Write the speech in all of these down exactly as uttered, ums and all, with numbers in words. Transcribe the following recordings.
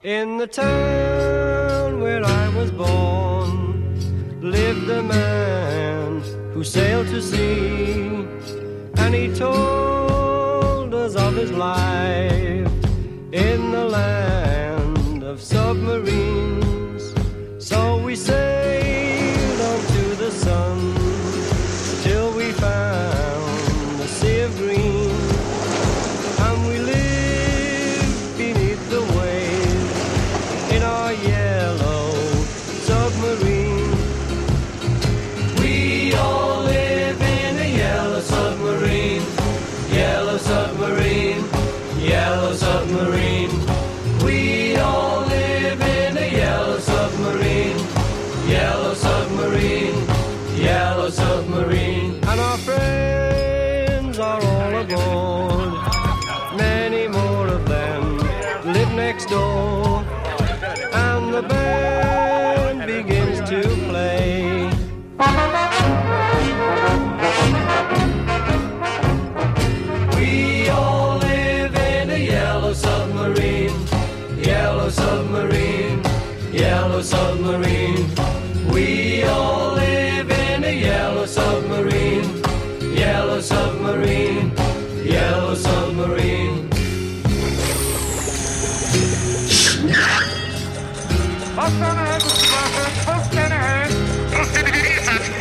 In the town where I was born lived a man who sailed to sea, and he told us of his life in the land of submarines. So we sailed on to the sun till we found the sea of green, and we lived beneath the waves in our yellow submarine. We all live in a yellow submarine, yellow submarine, yellow submarine. We all live in a yellow submarine, yellow submarine, yellow submarine. And our friends are all aboard, many more of them live next door, and the band begins to play. We all live in a yellow submarine, yellow submarine, yellow submarine. We all live in a yellow submarine, yellow submarine, yellow submarine. Post on ahead, Mister Barker. Post on ahead. Post on ahead.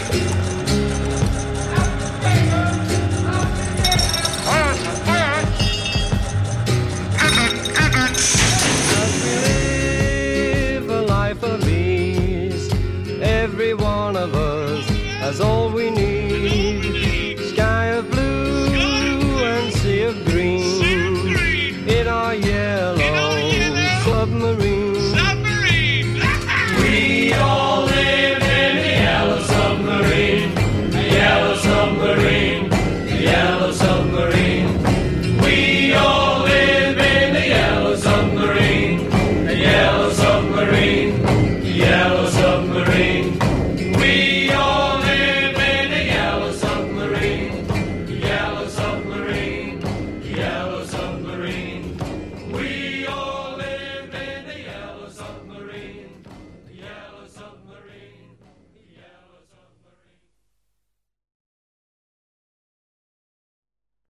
As we live a life of ease, every one of us has all we need. Sky of blue and sea of green in our yellow submarine.